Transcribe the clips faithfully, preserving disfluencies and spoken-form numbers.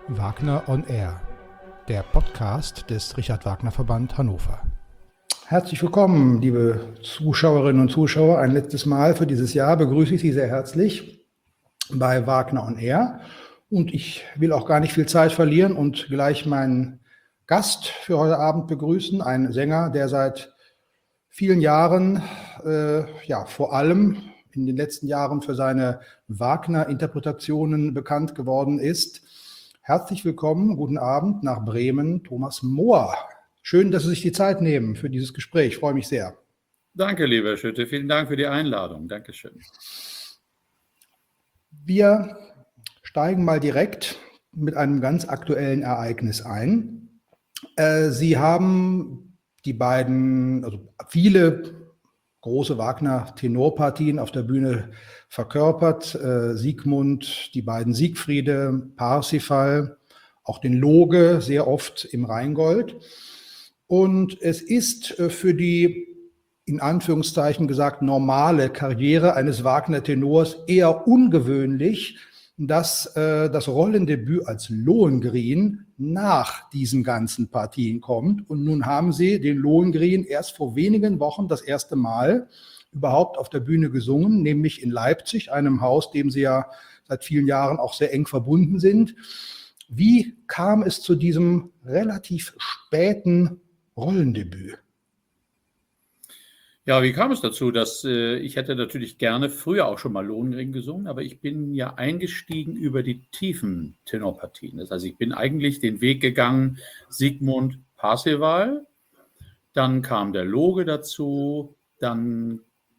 Wagner on Air, der Podcast des Richard Wagner Verband Hannover. Herzlich willkommen, liebe Zuschauerinnen und Zuschauer. Ein letztes Mal für dieses Jahr begrüße ich Sie sehr herzlich bei Wagner on Air. Und ich will auch gar nicht viel Zeit verlieren und gleich meinen Gast für heute Abend begrüßen, einen Sänger, der seit vielen Jahren, äh, ja, vor allem in den letzten Jahren für seine Wagner-Interpretationen bekannt geworden ist. Herzlich willkommen, guten Abend nach Bremen, Thomas Mohr. Schön, dass Sie sich die Zeit nehmen für dieses Gespräch. Ich freue mich sehr. Danke, lieber Schütte. Vielen Dank für die Einladung. Dankeschön. Wir steigen mal direkt mit einem ganz aktuellen Ereignis ein. Äh, Sie haben die beiden, also viele große Wagner-Tenorpartien auf der Bühne verkörpert. Äh, Siegmund, die beiden Siegfriede, Parsifal, auch den Loge, sehr oft im Rheingold. Und es ist äh, für die, in Anführungszeichen gesagt, normale Karriere eines Wagner-Tenors eher ungewöhnlich, dass äh, das Rollendebüt als Lohengrin nach diesen ganzen Partien kommt. Und nun haben Sie den Lohengrin erst vor wenigen Wochen das erste Mal überhaupt auf der Bühne gesungen, nämlich in Leipzig, einem Haus, dem Sie ja seit vielen Jahren auch sehr eng verbunden sind. Wie kam es zu diesem relativ späten Rollendebüt? Ja, wie kam es dazu, dass äh, ich hätte natürlich gerne früher auch schon mal Lohengrin gesungen, aber ich bin ja eingestiegen über die tiefen Tenorpartien. Das heißt, ich bin eigentlich den Weg gegangen, Siegmund, Parsifal, dann kam der Loge dazu, dann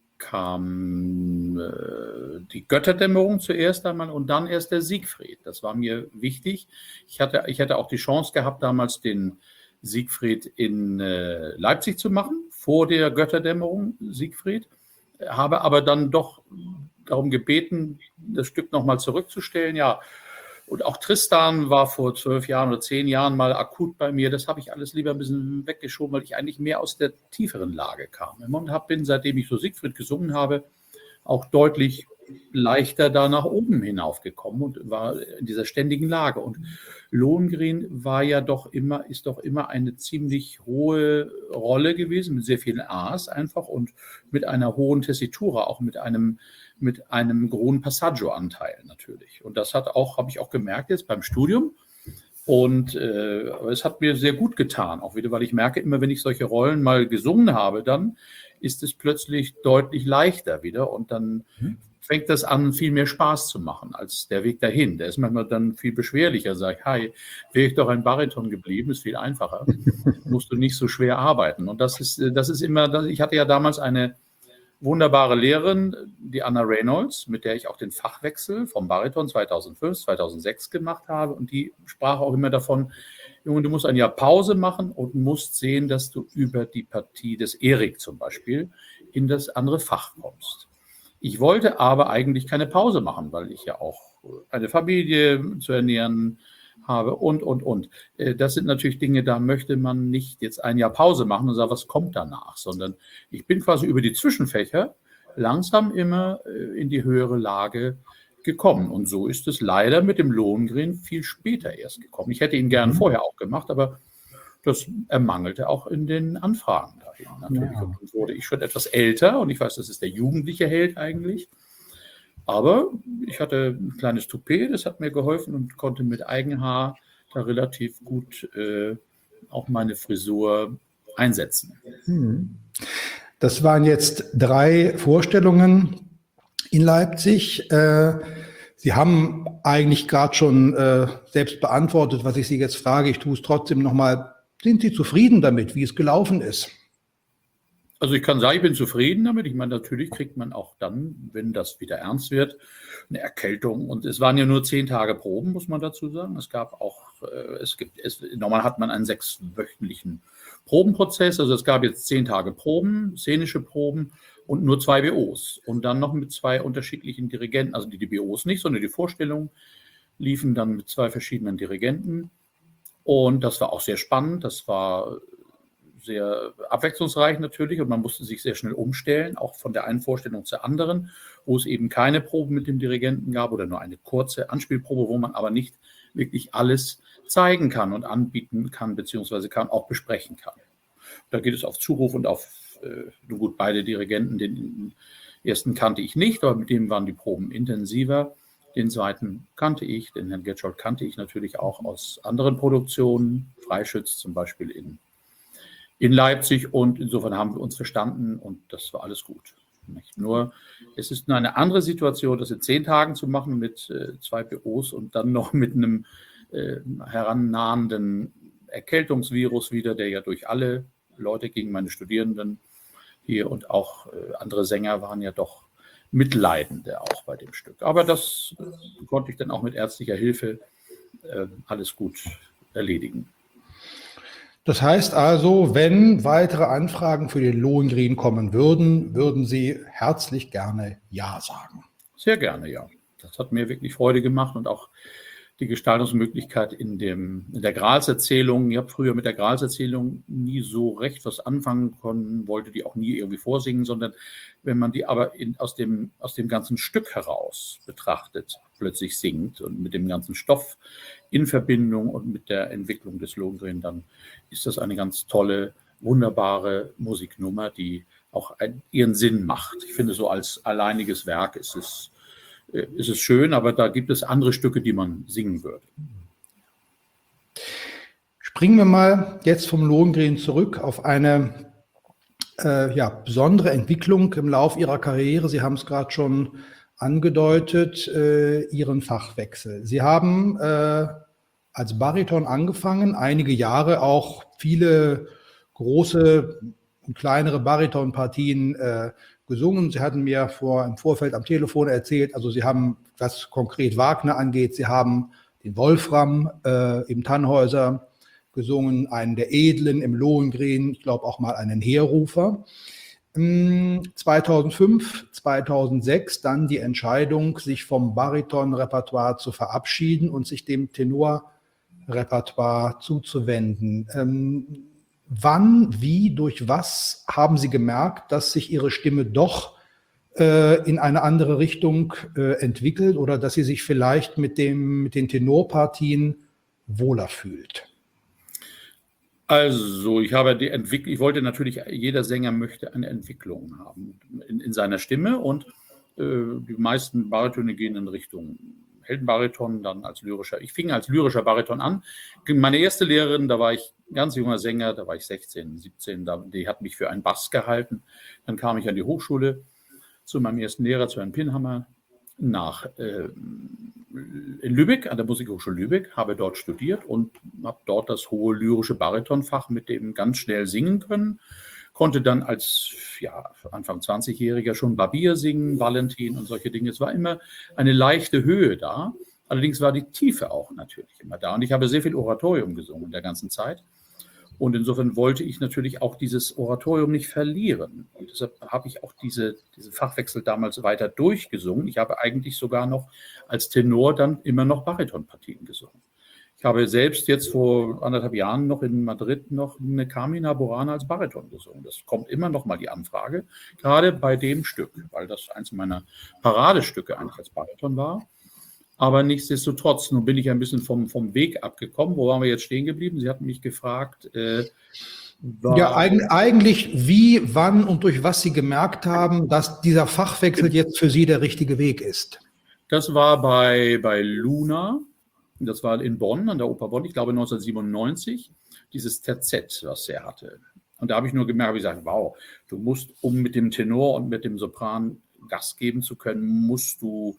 kam äh, die Götterdämmerung zuerst einmal und dann erst der Siegfried. Das war mir wichtig. Ich hatte, ich hatte auch die Chance gehabt, damals den Siegfried in äh, Leipzig zu machen, vor der Götterdämmerung Siegfried, habe aber dann doch darum gebeten, das Stück nochmal zurückzustellen. Ja, und auch Tristan war vor zwölf Jahren oder zehn Jahren mal akut bei mir. Das habe ich alles lieber ein bisschen weggeschoben, weil ich eigentlich mehr aus der tieferen Lage kam. Und hab, bin, seitdem ich so Siegfried gesungen habe, auch deutlich leichter da nach oben hinaufgekommen und war in dieser ständigen Lage. Und Lohengrin war ja doch immer, ist doch immer eine ziemlich hohe Rolle gewesen, mit sehr vielen A's einfach und mit einer hohen Tessitura, auch mit einem, mit einem hohen Passaggio-Anteil natürlich. Und das hat auch, habe ich auch gemerkt jetzt beim Studium. Und äh, es hat mir sehr gut getan, auch wieder, weil ich merke, immer wenn ich solche Rollen mal gesungen habe, dann ist es plötzlich deutlich leichter wieder und dann mhm. fängt das an, viel mehr Spaß zu machen als der Weg dahin. Der ist manchmal dann viel beschwerlicher. Sag ich, hi, wäre ich doch ein Bariton geblieben, ist viel einfacher. Musst du nicht so schwer arbeiten. Und das ist, das ist immer, ich hatte ja damals eine wunderbare Lehrerin, die Anna Reynolds, mit der ich auch den Fachwechsel vom Bariton zweitausendfünf, zweitausendsechs gemacht habe. Und die sprach auch immer davon, Junge, du musst ein Jahr Pause machen und musst sehen, dass du über die Partie des Erik zum Beispiel in das andere Fach kommst. Ich wollte aber eigentlich keine Pause machen, weil ich ja auch eine Familie zu ernähren habe und, und, und. Das sind natürlich Dinge, da möchte man nicht jetzt ein Jahr Pause machen und sagen, was kommt danach, sondern ich bin quasi über die Zwischenfächer langsam immer in die höhere Lage gekommen. Und so ist es leider mit dem Lohengrin viel später erst gekommen. Ich hätte ihn gern vorher auch gemacht, aber das ermangelte auch in den Anfragen dahin natürlich. Ja. Und dann wurde ich schon etwas älter und ich weiß, das ist der jugendliche Held eigentlich. Aber ich hatte ein kleines Toupet, das hat mir geholfen und konnte mit Eigenhaar da relativ gut äh, auch meine Frisur einsetzen. Das waren jetzt drei Vorstellungen in Leipzig. Äh, Sie haben eigentlich gerade schon äh, selbst beantwortet, was ich Sie jetzt frage. Ich tue es trotzdem nochmal. Sind Sie zufrieden damit, wie es gelaufen ist? Also ich kann sagen, ich bin zufrieden damit. Ich meine, natürlich kriegt man auch dann, wenn das wieder ernst wird, eine Erkältung. Und es waren ja nur zehn Tage Proben, muss man dazu sagen. Es gab auch, äh, es gibt, es, normal hat man einen sechswöchentlichen Probenprozess. Also es gab jetzt zehn Tage Proben, szenische Proben und nur zwei B Os. Und dann noch mit zwei unterschiedlichen Dirigenten, also die, die B Os nicht, sondern die Vorstellungen liefen dann mit zwei verschiedenen Dirigenten. Und das war auch sehr spannend. Das war sehr abwechslungsreich natürlich und man musste sich sehr schnell umstellen, auch von der einen Vorstellung zur anderen, wo es eben keine Probe mit dem Dirigenten gab oder nur eine kurze Anspielprobe, wo man aber nicht wirklich alles zeigen kann und anbieten kann, beziehungsweise kann auch besprechen kann. Da geht es auf Zuruf und auf, äh, gut, beide Dirigenten, den ersten kannte ich nicht, aber mit dem waren die Proben intensiver. Den zweiten kannte ich, den Herrn Getscholdt kannte ich natürlich auch aus anderen Produktionen, Freischütz zum Beispiel in, in Leipzig, und insofern haben wir uns verstanden und das war alles gut. Nicht nur, es ist nur eine andere Situation, das in zehn Tagen zu machen mit äh, zwei P Os und dann noch mit einem äh, herannahenden Erkältungsvirus wieder, der ja durch alle Leute gegen meine Studierenden hier und auch äh, andere Sänger waren ja doch Mitleidende auch bei dem Stück. Aber das äh, konnte ich dann auch mit ärztlicher Hilfe äh, alles gut erledigen. Das heißt also, wenn weitere Anfragen für den Lohengrin kommen würden, würden Sie herzlich gerne Ja sagen. Sehr gerne, ja. Das hat mir wirklich Freude gemacht und auch die Gestaltungsmöglichkeit in, dem, in der Gralserzählung. Ich habe früher mit der Gralserzählung nie so recht was anfangen können, wollte die auch nie irgendwie vorsingen, sondern wenn man die aber in, aus, dem, aus dem ganzen Stück heraus betrachtet, plötzlich singt und mit dem ganzen Stoff in Verbindung und mit der Entwicklung des Lohengrin, dann ist das eine ganz tolle, wunderbare Musiknummer, die auch ein, ihren Sinn macht. Ich finde, so als alleiniges Werk ist es ist es schön, aber da gibt es andere Stücke, die man singen würde. Springen wir mal jetzt vom Lohengrin zurück auf eine äh, ja, besondere Entwicklung im Lauf Ihrer Karriere. Sie haben es gerade schon angedeutet, äh, Ihren Fachwechsel. Sie haben äh, als Bariton angefangen, einige Jahre auch viele große und kleinere Baritonpartien äh, gesungen. Sie hatten mir vor, im Vorfeld am Telefon erzählt, also Sie haben, was konkret Wagner angeht, Sie haben den Wolfram äh, im Tannhäuser gesungen, einen der Edlen im Lohengrin, ich glaube auch mal einen Heerrufer. zweitausendfünf, zweitausendsechs dann die Entscheidung, sich vom Bariton-Repertoire zu verabschieden und sich dem Tenor-Repertoire zuzuwenden. Ähm, Wann, wie, durch was haben Sie gemerkt, dass sich Ihre Stimme doch äh, in eine andere Richtung äh, entwickelt oder dass sie sich vielleicht mit, dem, mit den Tenorpartien wohler fühlt? Also, ich habe die Entwicklung, ich wollte natürlich, jeder Sänger möchte eine Entwicklung haben in, in seiner Stimme und äh, die meisten Baritone gehen in Richtung Heldenbariton, dann als lyrischer. Ich fing als lyrischer Bariton an. Meine erste Lehrerin, da war ich ganz junger Sänger, da war ich sechzehn, siebzehn, da, die hat mich für einen Bass gehalten. Dann kam ich an die Hochschule zu meinem ersten Lehrer, zu Herrn Pinhammer, nach äh, in Lübeck, an der Musikhochschule Lübeck, habe dort studiert und habe dort das hohe lyrische Baritonfach mit dem ganz schnell singen können. Konnte dann als ja, Anfang zwanzigjähriger schon Barbier singen, Valentin und solche Dinge. Es war immer eine leichte Höhe da. Allerdings war die Tiefe auch natürlich immer da. Und ich habe sehr viel Oratorium gesungen in der ganzen Zeit. Und insofern wollte ich natürlich auch dieses Oratorium nicht verlieren. Und deshalb habe ich auch diese, diesen Fachwechsel damals weiter durchgesungen. Ich habe eigentlich sogar noch als Tenor dann immer noch Baritonpartien gesungen. Ich habe selbst jetzt vor anderthalb Jahren noch in Madrid noch eine Carmina Burana als Bariton gesungen. Das kommt immer noch mal die Anfrage, gerade bei dem Stück, weil das eins meiner Paradestücke eigentlich als Bariton war. Aber nichtsdestotrotz, nun bin ich ein bisschen vom, vom Weg abgekommen. Wo waren wir jetzt stehen geblieben? Sie hatten mich gefragt. Äh, ja, eigentlich wie, wann und durch was Sie gemerkt haben, dass dieser Fachwechsel jetzt für Sie der richtige Weg ist. Das war bei, bei Luna. Das war in Bonn, an der Oper Bonn, ich glaube neunzehnhundertsiebenundneunzig, dieses Terzett, was er hatte. Und da habe ich nur gemerkt, habe ich gesagt, wow, du musst, um mit dem Tenor und mit dem Sopran Gas geben zu können, musst du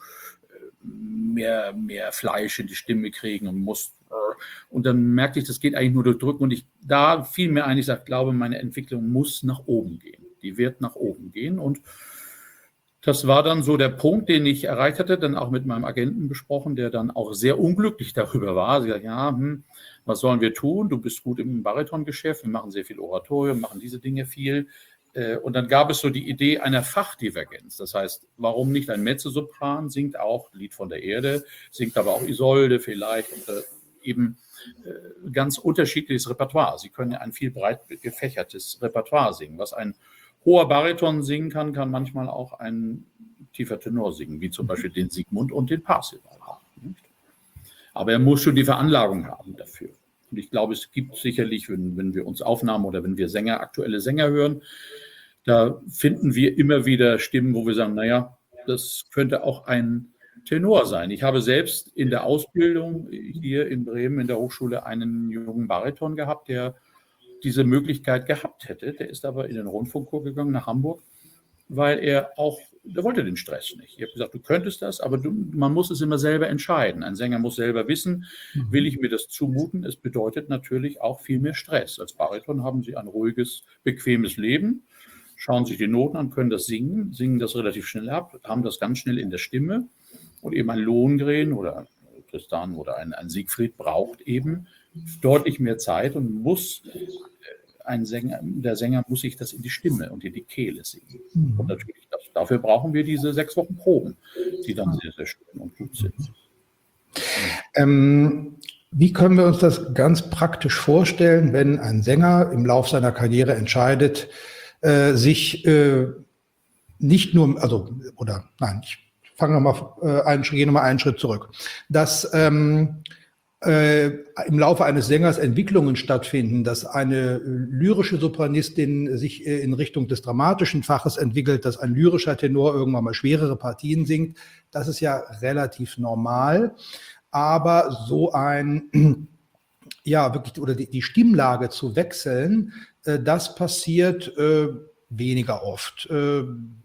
mehr, mehr Fleisch in die Stimme kriegen und musst. Und dann merkte ich, das geht eigentlich nur durch Drücken. Und ich, da fiel mir ein, ich sage, glaube, meine Entwicklung muss nach oben gehen. Die wird nach oben gehen. Und das war dann so der Punkt, den ich erreicht hatte, dann auch mit meinem Agenten besprochen, der dann auch sehr unglücklich darüber war. Sie sagt, ja, hm, was sollen wir tun? Du bist gut im Baritongeschäft, wir machen sehr viel Oratorium, machen diese Dinge viel. Und dann gab es so die Idee einer Fachdivergenz. Das heißt, warum nicht ein Mezzosopran singt auch Lied von der Erde, singt aber auch Isolde vielleicht und eben ganz unterschiedliches Repertoire. Sie können ja ein viel breit gefächertes Repertoire singen, was ein hoher Bariton singen kann, kann manchmal auch ein tiefer Tenor singen, wie zum Beispiel den Sigmund und den Parzival. Aber er muss schon die Veranlagung haben dafür. Und ich glaube, es gibt sicherlich, wenn, wenn wir uns Aufnahmen oder wenn wir Sänger, aktuelle Sänger hören, da finden wir immer wieder Stimmen, wo wir sagen, naja, das könnte auch ein Tenor sein. Ich habe selbst in der Ausbildung hier in Bremen in der Hochschule einen jungen Bariton gehabt, der diese Möglichkeit gehabt hätte. Der ist aber in den Rundfunkchor gegangen nach Hamburg, weil er auch, der wollte den Stress nicht. Ich habe gesagt, du könntest das, aber du, man muss es immer selber entscheiden. Ein Sänger muss selber wissen, will ich mir das zumuten? Es bedeutet natürlich auch viel mehr Stress. Als Bariton haben Sie ein ruhiges, bequemes Leben, schauen sich die Noten an, können das singen, singen das relativ schnell ab, haben das ganz schnell in der Stimme. Und eben ein Lohengrin oder Tristan oder ein, ein Siegfried braucht eben deutlich mehr Zeit und muss, ein Sänger, der Sänger muss sich das in die Stimme und in die Kehle singen. Mhm. Und natürlich, das, dafür brauchen wir diese sechs Wochen Proben, die dann sehr, sehr schön und gut sind. Ähm, wie können wir uns das ganz praktisch vorstellen, wenn ein Sänger im Lauf seiner Karriere entscheidet, äh, sich äh, nicht nur, also, oder nein, ich fange nochmal äh, einen, gehe nochmal einen Schritt zurück, dass ähm, äh, im Laufe eines Sängers Entwicklungen stattfinden, dass eine lyrische Sopranistin sich äh, in Richtung des dramatischen Faches entwickelt, dass ein lyrischer Tenor irgendwann mal schwerere Partien singt, das ist ja relativ normal, aber so ein, ja, wirklich, oder die, die Stimmlage zu wechseln, äh, das passiert äh, weniger oft. Äh,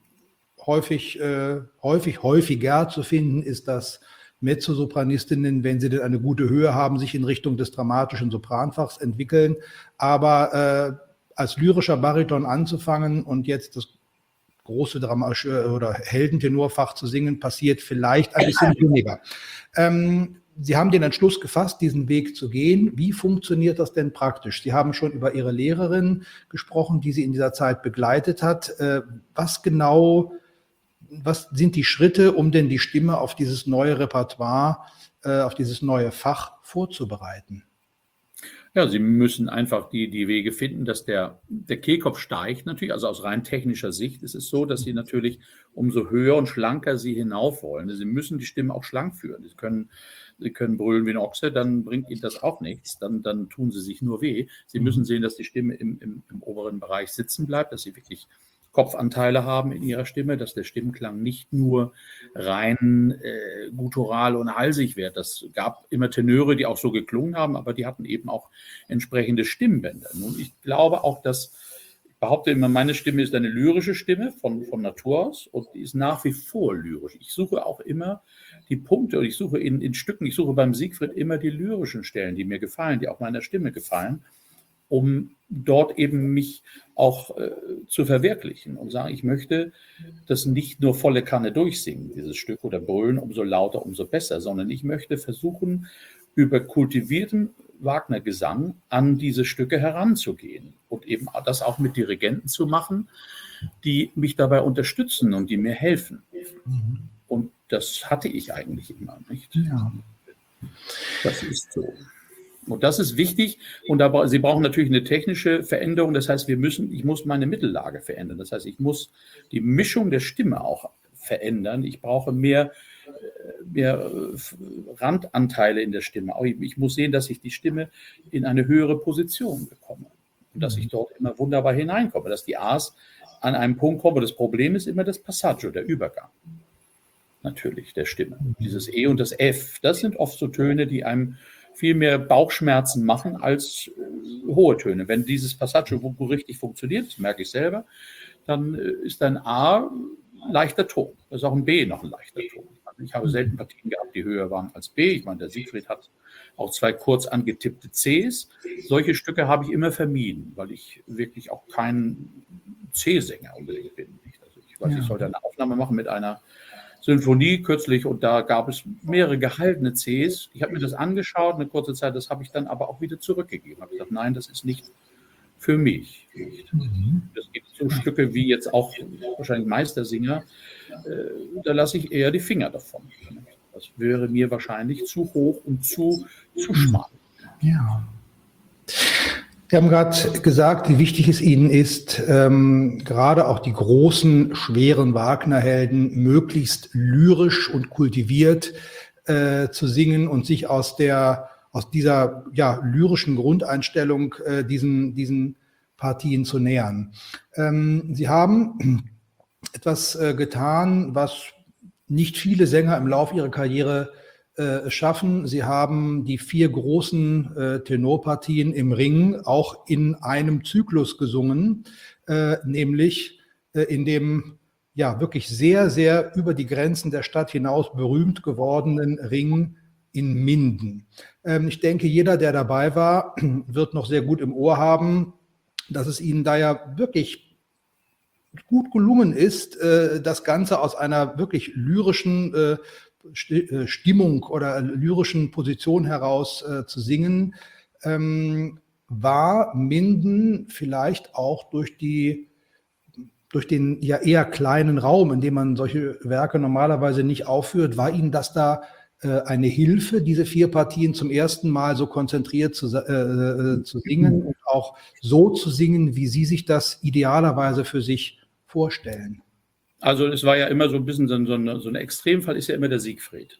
Häufig, äh, häufig, häufiger zu finden ist, dass Mezzosopranistinnen, wenn sie denn eine gute Höhe haben, sich in Richtung des dramatischen Sopranfachs entwickeln. Aber äh, als lyrischer Bariton anzufangen und jetzt das große dramatische oder Heldentenorfach zu singen, passiert vielleicht ein bisschen weniger. Ähm, Sie haben den Entschluss gefasst, diesen Weg zu gehen. Wie funktioniert das denn praktisch? Sie haben schon über Ihre Lehrerin gesprochen, die Sie in dieser Zeit begleitet hat. Äh, was genau Was sind die Schritte, um denn die Stimme auf dieses neue Repertoire, äh, auf dieses neue Fach vorzubereiten? Ja, Sie müssen einfach die, die Wege finden, dass der, der Kehlkopf steigt natürlich. Also aus rein technischer Sicht ist es so, dass Sie natürlich umso höher und schlanker Sie hinauf wollen. Sie müssen die Stimme auch schlank führen. Sie können, Sie können brüllen wie ein Ochse, dann bringt Ihnen das auch nichts. Dann, dann tun Sie sich nur weh. Sie müssen sehen, dass die Stimme im, im, im oberen Bereich sitzen bleibt, dass Sie wirklich Kopfanteile haben in ihrer Stimme, dass der Stimmklang nicht nur rein äh, guttural und halsig wird. Das gab immer Tenöre, die auch so geklungen haben, aber die hatten eben auch entsprechende Stimmbänder. Nun, ich glaube auch, dass, ich behaupte immer, meine Stimme ist eine lyrische Stimme von, von Natur aus und die ist nach wie vor lyrisch. Ich suche auch immer die Punkte und ich suche in, in Stücken, ich suche beim Siegfried immer die lyrischen Stellen, die mir gefallen, die auch meiner Stimme gefallen, um dort eben mich auch äh, zu verwirklichen und sagen, ich möchte das nicht nur volle Kanne durchsingen, dieses Stück, oder brüllen, umso lauter, umso besser, sondern ich möchte versuchen, über kultivierten Wagner-Gesang an diese Stücke heranzugehen und eben das auch mit Dirigenten zu machen, die mich dabei unterstützen und die mir helfen. Mhm. Und das hatte ich eigentlich immer nicht. Ja. Das ist so. Und das ist wichtig. Und da, Sie brauchen natürlich eine technische Veränderung. Das heißt, wir müssen, ich muss meine Mittellage verändern. Das heißt, ich muss die Mischung der Stimme auch verändern. Ich brauche mehr, mehr Randanteile in der Stimme. Ich muss sehen, dass ich die Stimme in eine höhere Position bekomme. Und dass ich dort immer wunderbar hineinkomme. Dass die A's an einen Punkt kommen. Das Problem ist immer das Passaggio, der Übergang. Natürlich, der Stimme. Dieses E und das F, das sind oft so Töne, die einem viel mehr Bauchschmerzen machen als äh, hohe Töne. Wenn dieses Passaggio wo, wo richtig funktioniert, das merke ich selber, dann äh, ist ein A leichter Ton. Das ist auch ein B noch ein leichter Ton. Also ich habe selten Partien gehabt, die höher waren als B. Ich meine, der Siegfried hat auch zwei kurz angetippte Cs. Solche Stücke habe ich immer vermieden, weil ich wirklich auch kein C-Sänger unbedingt bin. Also ich weiß, ja. Ich sollte eine Aufnahme machen mit einer Sinfonie kürzlich und da gab es mehrere gehaltene Cs. Ich habe mir das angeschaut, eine kurze Zeit, das habe ich dann aber auch wieder zurückgegeben. Ich habe gesagt, nein, das ist nicht für mich. Nicht. Mhm. Es gibt so Stücke wie jetzt auch wahrscheinlich Meistersinger, äh, da lasse ich eher die Finger davon. Das wäre mir wahrscheinlich zu hoch und zu, zu schmal. Ja. Sie haben gerade gesagt, wie wichtig es Ihnen ist, ähm, gerade auch die großen, schweren Wagner-Helden möglichst lyrisch und kultiviert äh, zu singen und sich aus der aus dieser ja, lyrischen Grundeinstellung äh, diesen, diesen Partien zu nähern. Ähm, Sie haben etwas äh, getan, was nicht viele Sänger im Laufe ihrer Karriere äh, schaffen. Sie haben die vier großen äh, Tenorpartien im Ring auch in einem Zyklus gesungen, äh, nämlich äh, in dem ja wirklich sehr, sehr über die Grenzen der Stadt hinaus berühmt gewordenen Ring in Minden. Ähm, ich denke, jeder, der dabei war, wird noch sehr gut im Ohr haben, dass es Ihnen da ja wirklich gut gelungen ist, äh, das Ganze aus einer wirklich lyrischen äh, Stimmung oder lyrischen Position heraus äh, zu singen. Ähm, war Minden vielleicht auch durch die durch den ja eher kleinen Raum, in dem man solche Werke normalerweise nicht aufführt, war Ihnen das da äh, eine Hilfe, diese vier Partien zum ersten Mal so konzentriert zu, äh, zu singen und auch so zu singen, wie Sie sich das idealerweise für sich vorstellen? Also es war ja immer so ein bisschen so ein, so ein Extremfall, ist ja immer der Siegfried.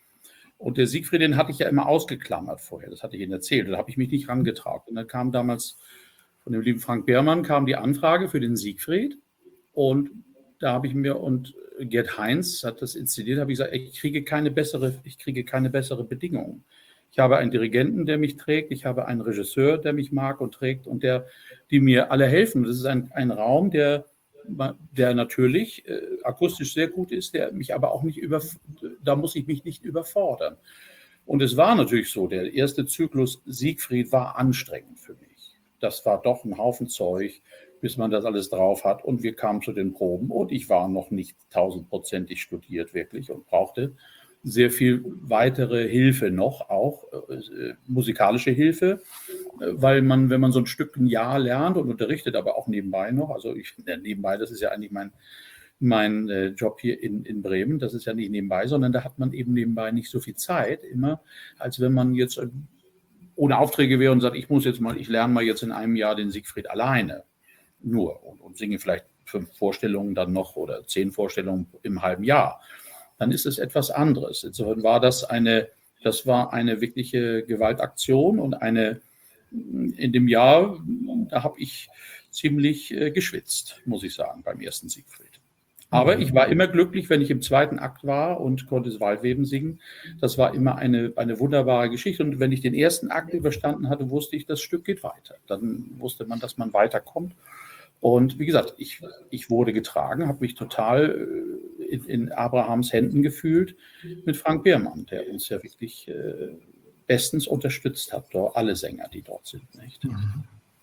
Und der Siegfried, den hatte ich ja immer ausgeklammert vorher, das hatte ich Ihnen erzählt, da habe ich mich nicht rangetraut. Und dann kam damals von dem lieben Frank Beermann kam die Anfrage für den Siegfried. Und da habe ich mir, und Gerd Heinz hat das inszeniert, habe ich gesagt, ich kriege keine bessere, ich kriege keine bessere Bedingungen. Ich habe einen Dirigenten, der mich trägt, ich habe einen Regisseur, der mich mag und trägt und der, die mir alle helfen. Das ist ein, ein Raum, der, der natürlich äh, akustisch sehr gut ist, der mich aber auch nicht über, da muss ich mich nicht überfordern. Und es war natürlich so, der erste Zyklus Siegfried war anstrengend für mich. Das war doch ein Haufen Zeug, bis man das alles drauf hat. Und wir kamen zu den Proben und ich war noch nicht tausendprozentig studiert wirklich und brauchte sehr viel weitere Hilfe noch, auch äh, musikalische Hilfe, äh, weil man, wenn man so ein Stück ein Jahr lernt und unterrichtet, aber auch nebenbei noch, also ich, ja, nebenbei, das ist ja eigentlich mein, mein äh, Job hier in, in Bremen, das ist ja nicht nebenbei, sondern da hat man eben nebenbei nicht so viel Zeit immer, als wenn man jetzt äh, ohne Aufträge wäre und sagt, ich muss jetzt mal, ich lerne mal jetzt in einem Jahr den Siegfried alleine. Nur und, und singe vielleicht fünf Vorstellungen dann noch oder zehn Vorstellungen im halben Jahr, dann ist es etwas anderes. Insofern war das eine, das war eine wirkliche Gewaltaktion und eine, in dem Jahr, da habe ich ziemlich äh, geschwitzt, muss ich sagen, beim ersten Siegfried. Aber ich war immer glücklich, wenn ich im zweiten Akt war und konnte das Waldweben singen. Das war immer eine, eine wunderbare Geschichte. Und wenn ich den ersten Akt überstanden hatte, wusste ich, das Stück geht weiter. Dann wusste man, dass man weiterkommt. Und wie gesagt, ich, ich wurde getragen, habe mich total in, in Abrahams Händen gefühlt mit Frank Beermann, der uns ja wirklich äh, bestens unterstützt hat, dort, alle Sänger, die dort sind. Nicht? Mhm.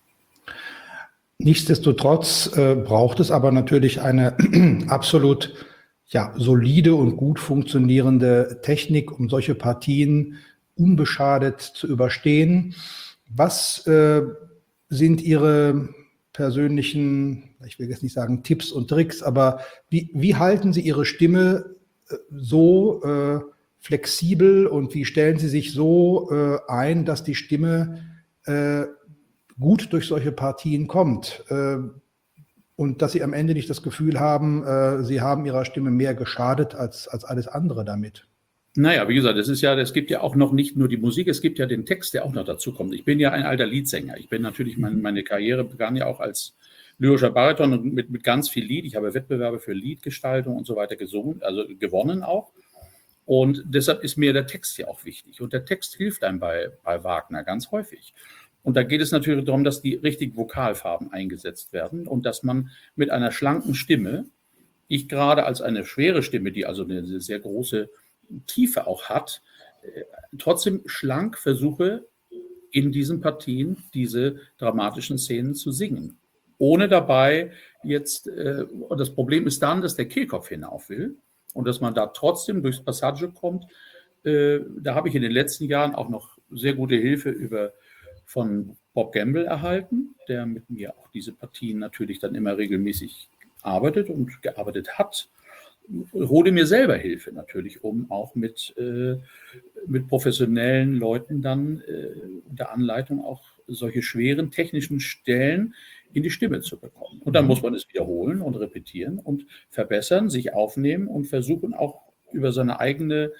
Nichtsdestotrotz äh, braucht es aber natürlich eine absolut ja, solide und gut funktionierende Technik, um solche Partien unbeschadet zu überstehen. Was äh, sind Ihre persönlichen, ich will jetzt nicht sagen Tipps und Tricks, aber wie, wie halten Sie Ihre Stimme äh, so äh, flexibel und wie stellen Sie sich so äh, ein, dass die Stimme äh, gut durch solche Partien kommt äh, und dass Sie am Ende nicht das Gefühl haben, äh, Sie haben Ihrer Stimme mehr geschadet als, als alles andere damit? Naja, wie gesagt, es ist ja, es gibt ja auch noch nicht nur die Musik, es gibt ja den Text, der auch noch dazu kommt. Ich bin ja ein alter Liedsänger. Ich bin natürlich, meine, meine Karriere begann ja auch als lyrischer Bariton und mit, mit ganz viel Lied. Ich habe Wettbewerbe für Liedgestaltung und so weiter gesungen, also gewonnen auch. Und deshalb ist mir der Text ja auch wichtig. Und der Text hilft einem bei, bei Wagner ganz häufig. Und da geht es natürlich darum, dass die richtigen Vokalfarben eingesetzt werden und dass man mit einer schlanken Stimme, ich gerade als eine schwere Stimme, die also eine sehr große Tiefe auch hat, trotzdem schlank versuche, in diesen Partien diese dramatischen Szenen zu singen. Ohne dabei jetzt, und das Problem ist dann, dass der Kehlkopf hinauf will und dass man da trotzdem durchs Passage kommt. Da habe ich in den letzten Jahren auch noch sehr gute Hilfe über von Bob Gamble erhalten, der mit mir auch diese Partien natürlich dann immer regelmäßig arbeitet und gearbeitet hat. Hole mir selber Hilfe natürlich, um auch mit, äh, mit professionellen Leuten dann äh, unter Anleitung auch solche schweren technischen Stellen in die Stimme zu bekommen. Und dann muss man es wiederholen und repetieren und verbessern, sich aufnehmen und versuchen auch über seine eigene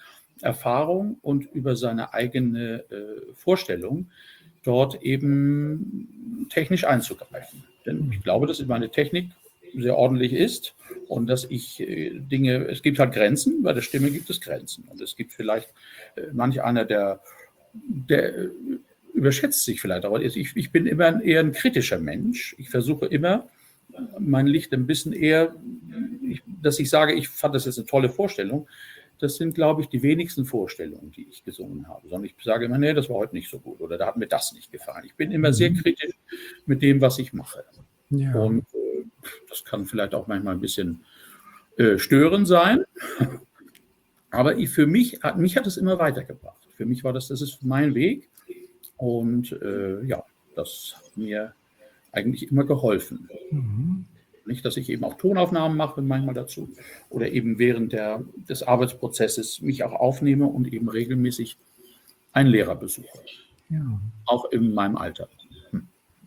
Erfahrung und über seine eigene äh, Vorstellung dort eben technisch einzugreifen. Denn ich glaube, dass meine Technik sehr ordentlich ist und dass ich äh, Dinge, es gibt halt Grenzen, bei der Stimme gibt es Grenzen. Und es gibt vielleicht äh, manch einer, der, der äh, überschätzt sich vielleicht, aber ich, ich bin immer eher ein kritischer Mensch. Ich versuche immer, mein Licht ein bisschen eher, ich, dass ich sage, ich fand das jetzt eine tolle Vorstellung. Das sind, glaube ich, die wenigsten Vorstellungen, die ich gesungen habe. Sondern ich sage immer, nee, das war heute nicht so gut oder da hat mir das nicht gefallen. Ich bin immer sehr kritisch mit dem, was ich mache. Ja. Und äh, das kann vielleicht auch manchmal ein bisschen äh, störend sein. Aber ich, für mich, mich hat es immer weitergebracht. Für mich war das, das ist mein Weg. Und äh, ja, das hat mir eigentlich immer geholfen. Mhm. Nicht, dass ich eben auch Tonaufnahmen mache, manchmal dazu, oder eben während der, des Arbeitsprozesses mich auch aufnehme und eben regelmäßig einen Lehrer besuche. Ja. Auch in meinem Alter. Hm.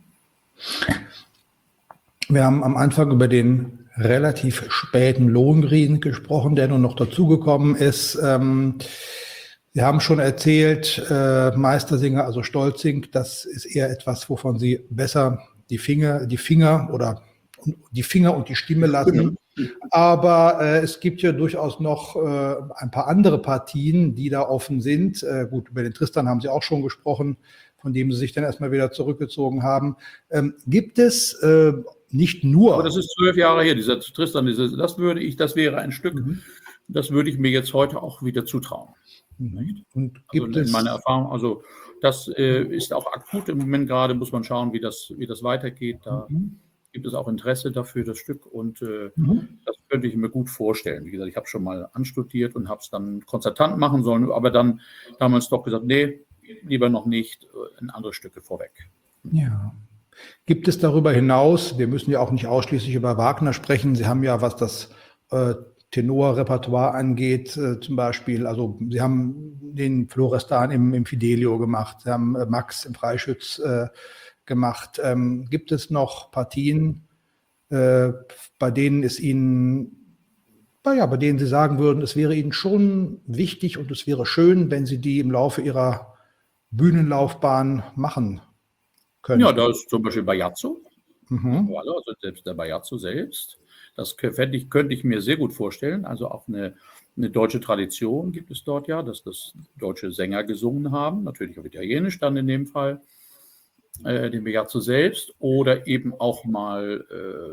Wir haben am Anfang über den relativ späten Lohengrin gesprochen, der nun noch dazugekommen ist. Ähm, Sie haben schon erzählt, äh, Meistersinger, also Stolzing, das ist eher etwas, wovon Sie besser die Finger, die Finger oder die Finger und die Stimme lassen. Aber äh, es gibt ja durchaus noch äh, ein paar andere Partien, die da offen sind. Äh, gut, über den Tristan haben Sie auch schon gesprochen, von dem Sie sich dann erstmal wieder zurückgezogen haben. Ähm, gibt es äh, nicht nur... Aber das ist zwölf Jahre her, dieser Tristan, dieses, das würde ich, das wäre ein Stück, mhm. das würde ich mir jetzt heute auch wieder zutrauen. Nicht? Und gibt also in es meiner Erfahrung, also das äh, ist auch akut im Moment gerade, muss man schauen, wie das, wie das weitergeht. Da mhm. gibt es auch Interesse dafür, das Stück, und äh, mhm. das könnte ich mir gut vorstellen. Wie gesagt, ich habe schon mal anstudiert und habe es dann konzertant machen sollen, aber dann damals doch gesagt, nee, lieber noch nicht, in andere Stücke vorweg. Ja. Gibt es darüber hinaus, wir müssen ja auch nicht ausschließlich über Wagner sprechen, Sie haben ja, was das äh, Tenorrepertoire angeht, äh, zum Beispiel, also Sie haben den Florestan im, im Fidelio gemacht, Sie haben äh, Max im Freischütz äh, gemacht. Ähm, gibt es noch Partien, äh, bei denen es Ihnen, naja, bei denen Sie sagen würden, es wäre Ihnen schon wichtig und es wäre schön, wenn Sie die im Laufe Ihrer Bühnenlaufbahn machen können? Ja, da ist zum Beispiel Bajazzo, mhm. also selbst der Bajazzo selbst. Das könnte ich, könnte ich mir sehr gut vorstellen. Also auch eine, eine deutsche Tradition gibt es dort ja, dass das deutsche Sänger gesungen haben, natürlich auf Italienisch dann in dem Fall, äh, den Bajazzo selbst, oder eben auch mal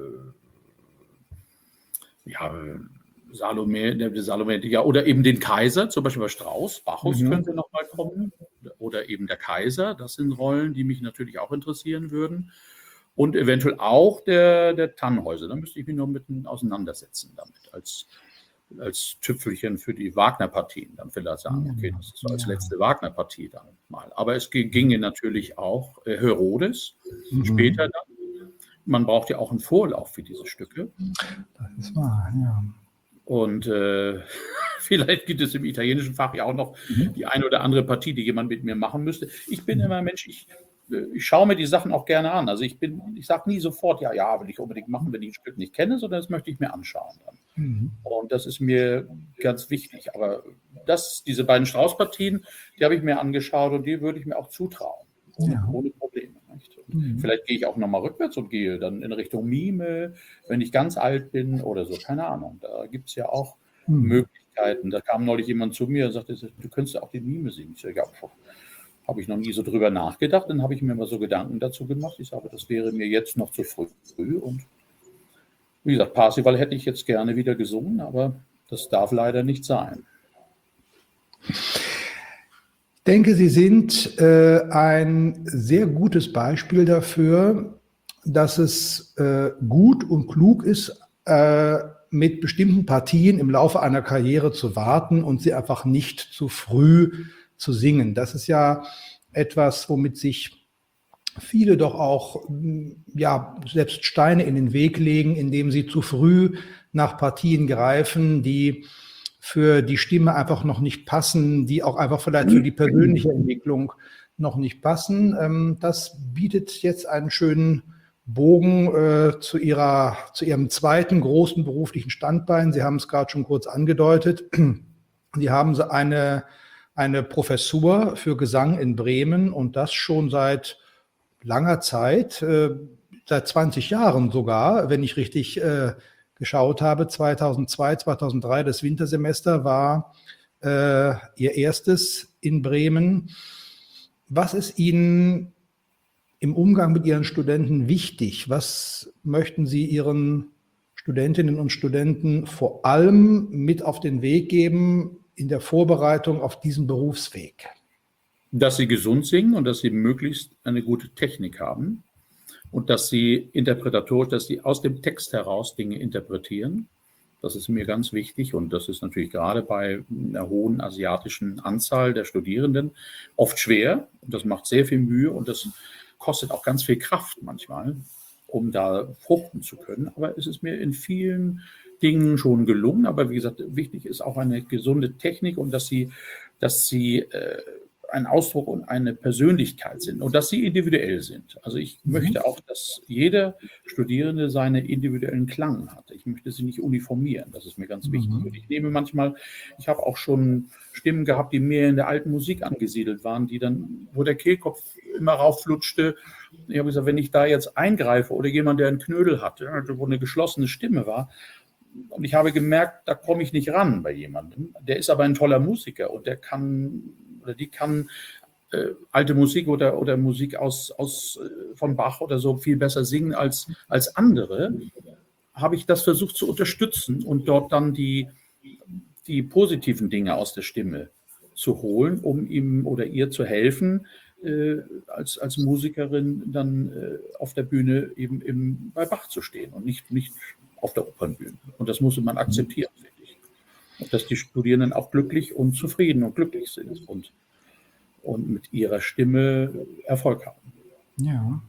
äh, ja, Salome, der Salome, ja, oder eben den Kaiser, zum Beispiel bei Strauss, Bacchus mhm. könnte noch mal kommen, oder eben der Kaiser. Das sind Rollen, die mich natürlich auch interessieren würden. Und eventuell auch der, der Tannhäuser. Da müsste ich mich noch mit auseinandersetzen damit, als, als Tüpfelchen für die Wagner-Partien. Dann vielleicht sagen, okay, das ist so als letzte Wagner-Partie dann mal. Aber es ginge natürlich auch äh, Herodes, mhm. später dann. Man braucht ja auch einen Vorlauf für diese Stücke. Das ist wahr, ja. Und äh, vielleicht gibt es im italienischen Fach ja auch noch mhm. die eine oder andere Partie, die jemand mit mir machen müsste. Ich bin immer ein Mensch, ich... Ich schaue mir die Sachen auch gerne an. Also ich bin, ich sage nie sofort, ja, ja, will ich unbedingt machen, wenn ich ein Stück nicht kenne, sondern das möchte ich mir anschauen dann. Mhm. Und das ist mir ganz wichtig. Aber das, diese beiden Strauß-Partien, die habe ich mir angeschaut und die würde ich mir auch zutrauen. Ohne, ja. ohne Probleme. Mhm. Vielleicht gehe ich auch nochmal rückwärts und gehe dann in Richtung Mime, wenn ich ganz alt bin oder so. Keine Ahnung. Da gibt es ja auch mhm. Möglichkeiten. Da kam neulich jemand zu mir und sagte, du könntest ja auch den Mime singen. Ich sage, ja, habe ich noch nie so drüber nachgedacht. Dann habe ich mir mal so Gedanken dazu gemacht. Ich sage, das wäre mir jetzt noch zu früh. Und wie gesagt, Parsival hätte ich jetzt gerne wieder gesungen, aber das darf leider nicht sein. Ich denke, Sie sind äh, ein sehr gutes Beispiel dafür, dass es äh, gut und klug ist, äh, mit bestimmten Partien im Laufe einer Karriere zu warten und sie einfach nicht zu früh zu singen. Das ist ja etwas, womit sich viele doch auch, ja, selbst Steine in den Weg legen, indem sie zu früh nach Partien greifen, die für die Stimme einfach noch nicht passen, die auch einfach vielleicht für die persönliche Entwicklung noch nicht passen. Das bietet jetzt einen schönen Bogen äh, zu ihrer, zu Ihrem zweiten großen beruflichen Standbein. Sie haben es gerade schon kurz angedeutet. Die haben so eine, eine Professur für Gesang in Bremen und das schon seit langer Zeit, äh, seit zwanzig Jahren sogar, wenn ich richtig äh, geschaut habe. zweitausendzwei, zweitausenddrei, das Wintersemester war äh, ihr erstes in Bremen. Was ist Ihnen im Umgang mit Ihren Studenten wichtig? Was möchten Sie Ihren Studentinnen und Studenten vor allem mit auf den Weg geben in der Vorbereitung auf diesen Berufsweg? Dass sie gesund singen und dass sie möglichst eine gute Technik haben und dass sie interpretatorisch, dass sie aus dem Text heraus Dinge interpretieren. Das ist mir ganz wichtig und das ist natürlich gerade bei einer hohen asiatischen Anzahl der Studierenden oft schwer und das macht sehr viel Mühe und das kostet auch ganz viel Kraft manchmal, um da fruchten zu können. Aber es ist mir in vielen Dingen schon gelungen. Aber wie gesagt, wichtig ist auch eine gesunde Technik und dass sie, dass sie äh, ein Ausdruck und eine Persönlichkeit sind und dass sie individuell sind. Also ich mhm. möchte auch, dass jeder Studierende seinen individuellen Klang hat. Ich möchte sie nicht uniformieren. Das ist mir ganz mhm. wichtig. Und ich nehme manchmal, ich habe auch schon Stimmen gehabt, die mehr in der alten Musik angesiedelt waren, die dann, wo der Kehlkopf immer raufflutschte. Ich habe gesagt, wenn ich da jetzt eingreife oder jemand, der einen Knödel hatte, wo eine geschlossene Stimme war, und ich habe gemerkt, da komme ich nicht ran bei jemandem. Der ist aber ein toller Musiker und der kann oder die kann äh, alte Musik oder, oder Musik aus, aus, äh, von Bach oder so viel besser singen als, als andere, habe ich das versucht zu unterstützen und dort dann die, die positiven Dinge aus der Stimme zu holen, um ihm oder ihr zu helfen, äh, als, als Musikerin dann äh, auf der Bühne eben im, bei Bach zu stehen und nicht, nicht auf der Opernbühne. Und das muss man akzeptieren, finde ich. Und dass die Studierenden auch glücklich und zufrieden und glücklich sind und, und mit ihrer Stimme Erfolg haben. Ja.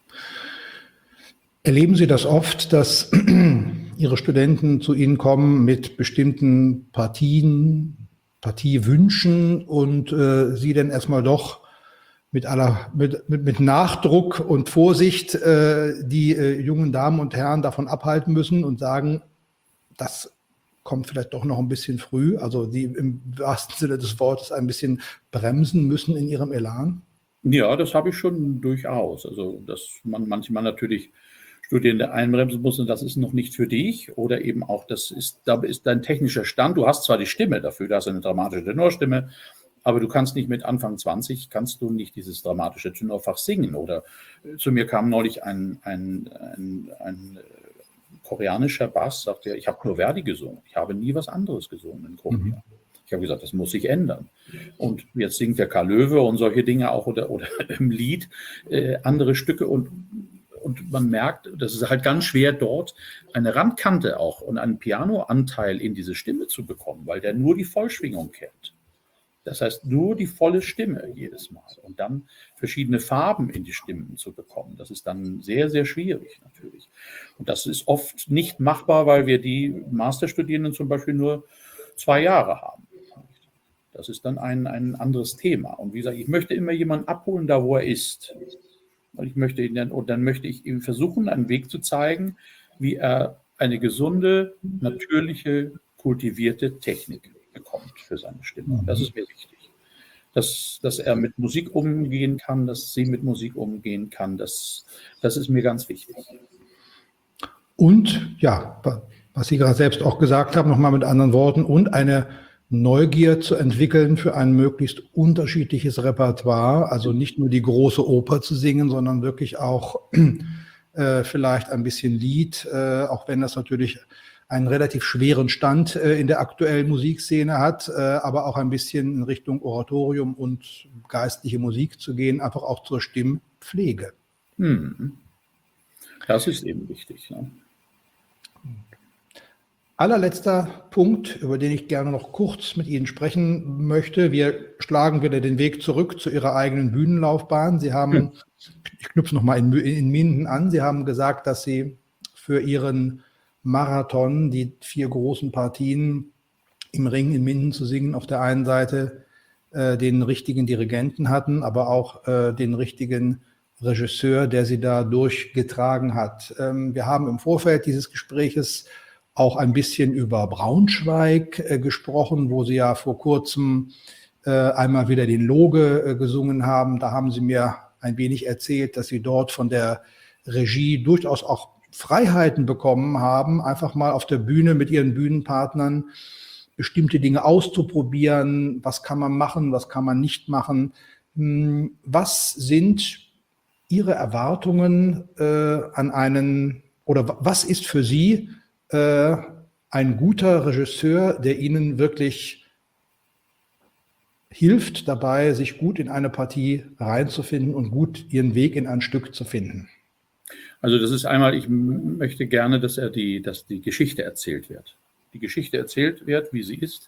Erleben Sie das oft, dass Ihre Studenten zu Ihnen kommen mit bestimmten Partien, Partiewünschen und äh, Sie dann erstmal doch mit aller, mit, mit, mit Nachdruck und Vorsicht äh, die äh, jungen Damen und Herren davon abhalten müssen und sagen, das kommt vielleicht doch noch ein bisschen früh, also die im wahrsten Sinne des Wortes ein bisschen bremsen müssen in ihrem Elan? Ja, das habe ich schon durchaus. Also, dass man manchmal natürlich Studierende einbremsen muss und das ist noch nicht für dich oder eben auch, das ist, da ist dein technischer Stand. Du hast zwar die Stimme dafür, du hast eine dramatische Tenorstimme, aber du kannst nicht mit Anfang zwanzig, kannst du nicht dieses dramatische Tenorfach singen. Oder zu mir kam neulich ein, ein, ein, ein koreanischer Bass, sagte er, ich habe nur Verdi gesungen. Ich habe nie was anderes gesungen in Korea. Mhm. Ich habe gesagt, das muss sich ändern. Und jetzt singt der Karl Löwe und solche Dinge auch oder, oder im Lied äh, andere Stücke und, und man merkt, das ist halt ganz schwer dort eine Randkante auch und einen Pianoanteil in diese Stimme zu bekommen, weil der nur die Vollschwingung kennt. Das heißt, nur die volle Stimme jedes Mal und dann verschiedene Farben in die Stimmen zu bekommen. Das ist dann sehr, sehr schwierig natürlich. Und das ist oft nicht machbar, weil wir die Masterstudierenden zum Beispiel nur zwei Jahre haben. Das ist dann ein, ein anderes Thema. Und wie gesagt, ich möchte immer jemanden abholen, da wo er ist. Und ich möchte ihn dann, und dann möchte ich ihm versuchen, einen Weg zu zeigen, wie er eine gesunde, natürliche, kultivierte Technik bekommt für seine Stimme. Und das ist mir wichtig. Dass, dass er mit Musik umgehen kann, dass sie mit Musik umgehen kann, das, das ist mir ganz wichtig. Und ja, was Sie gerade selbst auch gesagt haben, nochmal mit anderen Worten, und eine Neugier zu entwickeln für ein möglichst unterschiedliches Repertoire, also nicht nur die große Oper zu singen, sondern wirklich auch äh, vielleicht ein bisschen Lied, äh, auch wenn das natürlich einen relativ schweren Stand äh, in der aktuellen Musikszene hat, äh, aber auch ein bisschen in Richtung Oratorium und geistliche Musik zu gehen, einfach auch zur Stimmpflege. Hm. Das ist eben wichtig. Ne? Allerletzter Punkt, über den ich gerne noch kurz mit Ihnen sprechen möchte. Wir schlagen wieder den Weg zurück zu Ihrer eigenen Bühnenlaufbahn. Sie haben, hm. ich knüpfe nochmal in, in Minden an, Sie haben gesagt, dass Sie für Ihren Marathon, die vier großen Partien im Ring in Minden zu singen, auf der einen Seite äh, den richtigen Dirigenten hatten, aber auch äh, den richtigen Regisseur, der sie da durchgetragen hat. Ähm, wir haben im Vorfeld dieses Gespräches auch ein bisschen über Braunschweig äh, gesprochen, wo Sie ja vor kurzem äh, einmal wieder den Loge äh, gesungen haben. Da haben Sie mir ein wenig erzählt, dass Sie dort von der Regie durchaus auch Freiheiten bekommen haben, einfach mal auf der Bühne mit Ihren Bühnenpartnern bestimmte Dinge auszuprobieren. Was kann man machen, was kann man nicht machen? Was sind Ihre Erwartungen äh, an einen, oder was ist für Sie äh, ein guter Regisseur, der Ihnen wirklich hilft dabei, sich gut in eine Partie reinzufinden und gut Ihren Weg in ein Stück zu finden? Also das ist einmal, ich möchte gerne, dass er die, dass die Geschichte erzählt wird. Die Geschichte erzählt wird, wie sie ist.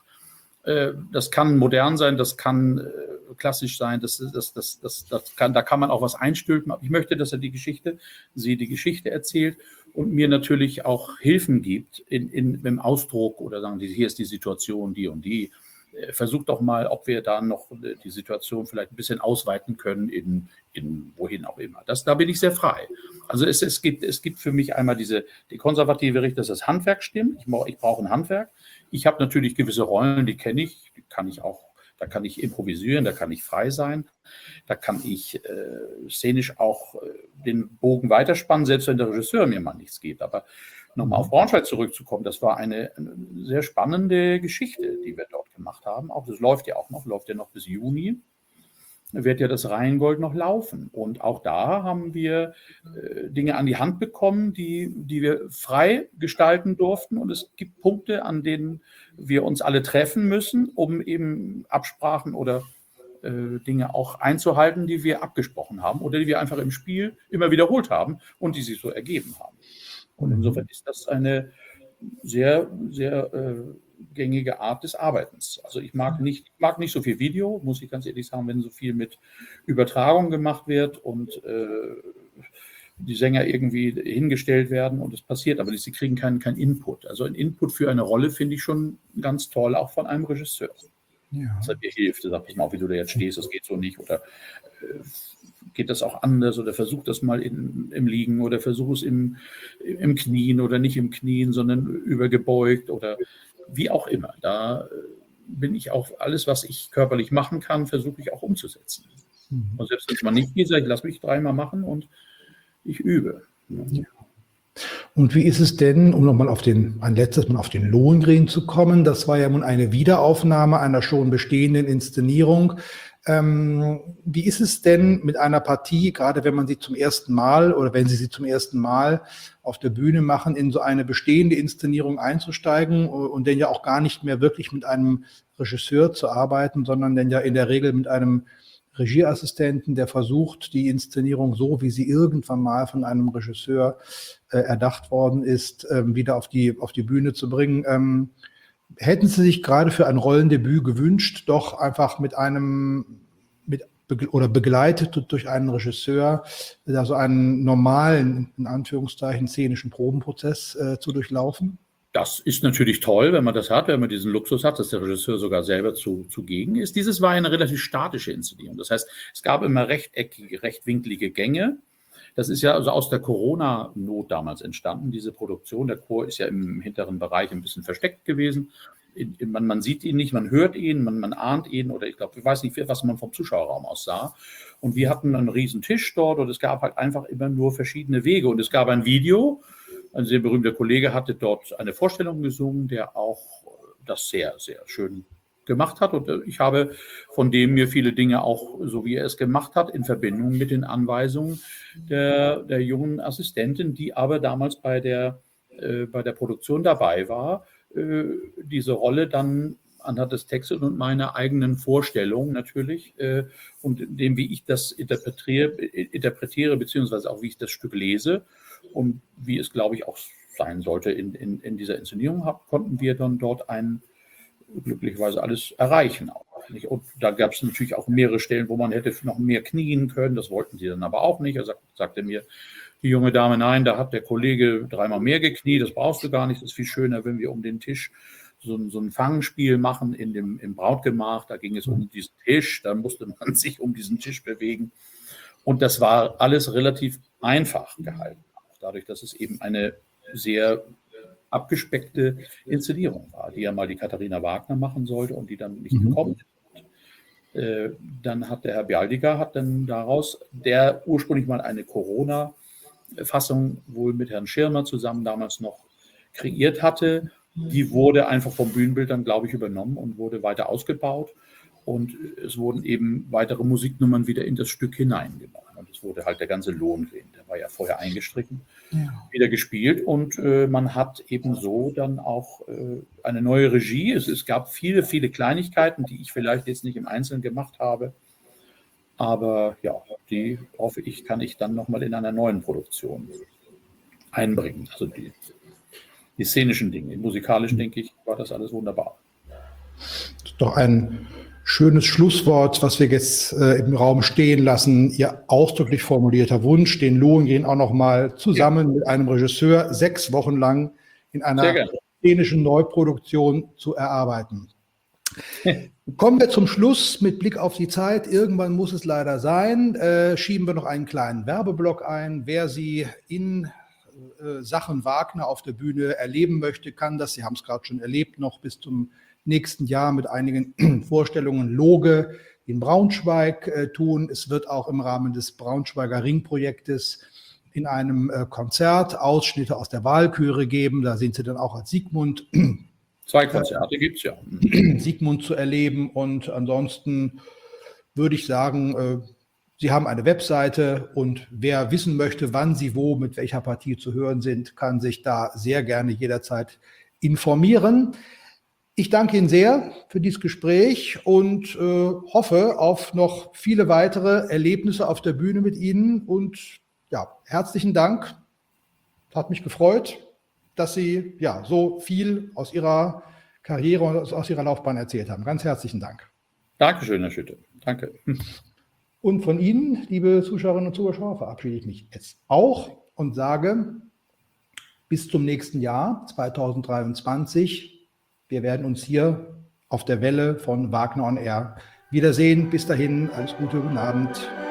Das kann modern sein, das kann klassisch sein, das, das, das, das, das kann, da kann man auch was einstülpen. Aber ich möchte, dass er die Geschichte, sie die Geschichte erzählt und mir natürlich auch Hilfen gibt in, in, im Ausdruck oder sagen, hier ist die Situation, die und die. Versucht doch mal, ob wir da noch die Situation vielleicht ein bisschen ausweiten können in, in wohin auch immer. Das, da bin ich sehr frei. Also es, es, gibt, es gibt für mich einmal diese die konservative Richtung, dass das Handwerk stimmt. Ich, ich brauche ein Handwerk. Ich habe natürlich gewisse Rollen, die kenne ich, die kann ich auch, da kann ich improvisieren, da kann ich frei sein, da kann ich äh, szenisch auch äh, den Bogen weiterspannen, selbst wenn der Regisseur mir mal nichts gibt. Aber nochmal auf Braunschweig zurückzukommen, das war eine, eine sehr spannende Geschichte, die wir dort gemacht haben. Auch das läuft ja auch noch, läuft ja noch bis Juni. Wird ja das Rheingold noch laufen. Und auch da haben wir äh, Dinge an die Hand bekommen, die, die wir frei gestalten durften. Und es gibt Punkte, an denen wir uns alle treffen müssen, um eben Absprachen oder äh, Dinge auch einzuhalten, die wir abgesprochen haben oder die wir einfach im Spiel immer wiederholt haben und die sich so ergeben haben. Und insofern ist das eine sehr, sehr äh, gängige Art des Arbeitens. Also ich mag nicht, mag nicht so viel Video, muss ich ganz ehrlich sagen, wenn so viel mit Übertragung gemacht wird und äh, die Sänger irgendwie hingestellt werden und es passiert, aber sie kriegen keinen, keinen Input. Also ein Input für eine Rolle finde ich schon ganz toll, auch von einem Regisseur. Ja. Das hat mir hilft. Er sagt, pass mal auf, wie du da jetzt stehst, das geht so nicht. Oder äh, geht das auch anders? Oder versuch das mal in, im Liegen oder versuch es im, im Knien oder nicht im Knien, sondern übergebeugt oder wie auch immer. Da bin ich auch, alles, was ich körperlich machen kann, versuche ich auch umzusetzen. Mhm. Und selbst wenn es mal nicht geht, sage ich, lass mich dreimal machen und ich übe. Ja. Und wie ist es denn, um nochmal auf den, ein letztes Mal auf den Lohengrin zu kommen, das war ja nun eine Wiederaufnahme einer schon bestehenden Inszenierung. Ähm, wie ist es denn mit einer Partie, gerade wenn man sie zum ersten Mal oder wenn Sie sie zum ersten Mal auf der Bühne machen, in so eine bestehende Inszenierung einzusteigen und dann ja auch gar nicht mehr wirklich mit einem Regisseur zu arbeiten, sondern dann ja in der Regel mit einem Regieassistenten, der versucht, die Inszenierung so, wie sie irgendwann mal von einem Regisseur äh, erdacht worden ist, ähm, wieder auf die, auf die Bühne zu bringen. Ähm, hätten Sie sich gerade für ein Rollendebüt gewünscht, doch einfach mit einem, mit, oder begleitet durch einen Regisseur, also einen normalen, in Anführungszeichen, szenischen Probenprozess äh, zu durchlaufen? Das ist natürlich toll, wenn man das hat, wenn man diesen Luxus hat, dass der Regisseur sogar selber zu, zugegen ist. Dieses war eine relativ statische Inszenierung. Das heißt, es gab immer rechteckige, rechtwinklige Gänge. Das ist ja also aus der Corona-Not damals entstanden, diese Produktion. Der Chor ist ja im hinteren Bereich ein bisschen versteckt gewesen. In, in, man, man sieht ihn nicht, man hört ihn, man, man ahnt ihn oder ich glaube, ich weiß nicht, was man vom Zuschauerraum aus sah. Und wir hatten einen riesen Tisch dort und es gab halt einfach immer nur verschiedene Wege. Und es gab ein Video. Ein sehr berühmter Kollege hatte dort eine Vorstellung gesungen, der auch das sehr, sehr schön gemacht hat. Und ich habe von dem mir viele Dinge auch, so wie er es gemacht hat, in Verbindung mit den Anweisungen der, der jungen Assistentin, die aber damals bei der, äh, bei der Produktion dabei war, äh, diese Rolle dann anhand des Textes und meiner eigenen Vorstellung natürlich äh, und dem, wie ich das interpretiere, interpretiere, beziehungsweise auch wie ich das Stück lese, und wie es, glaube ich, auch sein sollte in, in, in dieser Inszenierung, hab, konnten wir dann dort ein, glücklicherweise alles erreichen. Auch, nicht? Und da gab es natürlich auch mehrere Stellen, wo man hätte noch mehr knien können. Das wollten sie dann aber auch nicht. Er sagt, sagte mir, die junge Dame, nein, da hat der Kollege dreimal mehr gekniet. Das brauchst du gar nicht. Das ist viel schöner, wenn wir um den Tisch so ein, so ein Fangspiel machen in dem, im Brautgemach. Da ging es um diesen Tisch. Da musste man sich um diesen Tisch bewegen. Und das war alles relativ einfach gehalten. Dadurch, dass es eben eine sehr abgespeckte Inszenierung war, die ja mal die Katharina Wagner machen sollte und die dann nicht Mhm. gekommen ist. Äh, dann hat der Herr Bialdiger hat dann daraus, der ursprünglich mal eine Corona-Fassung wohl mit Herrn Schirmer zusammen damals noch kreiert hatte, die wurde einfach vom Bühnenbild dann, glaube ich, übernommen und wurde weiter ausgebaut. Und es wurden eben weitere Musiknummern wieder in das Stück hineingenommen. Und es wurde halt der ganze Lohengrin, der war ja vorher eingestrichen, Ja. wieder gespielt. Und äh, man hat eben so dann auch äh, eine neue Regie. Es, es gab viele, viele Kleinigkeiten, die ich vielleicht jetzt nicht im Einzelnen gemacht habe. Aber ja, die hoffe ich, kann ich dann nochmal in einer neuen Produktion einbringen. Also die, die szenischen Dinge. Im musikalischen, denke ich, war das alles wunderbar. Das ist doch ein schönes Schlusswort, was wir jetzt äh, im Raum stehen lassen. Ihr ausdrücklich formulierter Wunsch, den Lohengrin auch noch mal zusammen ja. mit einem Regisseur sechs Wochen lang in einer szenischen Neuproduktion zu erarbeiten. Kommen wir zum Schluss mit Blick auf die Zeit. Irgendwann muss es leider sein. Äh, schieben wir noch einen kleinen Werbeblock ein. Wer Sie in äh, Sachen Wagner auf der Bühne erleben möchte, kann das. Sie haben es gerade schon erlebt, noch bis zum nächsten Jahr mit einigen Vorstellungen Loge in Braunschweig äh, tun. Es wird auch im Rahmen des Braunschweiger Ringprojektes in einem äh, Konzert Ausschnitte aus der Walküre geben. Da sind Sie dann auch als Siegmund. Zwei Konzerte gibt es ja. Siegmund zu erleben. Und ansonsten würde ich sagen, äh, Sie haben eine Webseite und wer wissen möchte, wann Sie wo mit welcher Partie zu hören sind, kann sich da sehr gerne jederzeit informieren. Ich danke Ihnen sehr für dieses Gespräch und äh, hoffe auf noch viele weitere Erlebnisse auf der Bühne mit Ihnen. Und ja, herzlichen Dank. Hat mich gefreut, dass Sie ja so viel aus Ihrer Karriere und aus Ihrer Laufbahn erzählt haben. Ganz herzlichen Dank. Dankeschön, Herr Schütte. Danke. Und von Ihnen, liebe Zuschauerinnen und Zuschauer, verabschiede ich mich jetzt auch und sage bis zum nächsten Jahr zweitausenddreiundzwanzig. Wir werden uns hier auf der Welle von Wagner on Air wiedersehen. Bis dahin, alles Gute, guten Abend.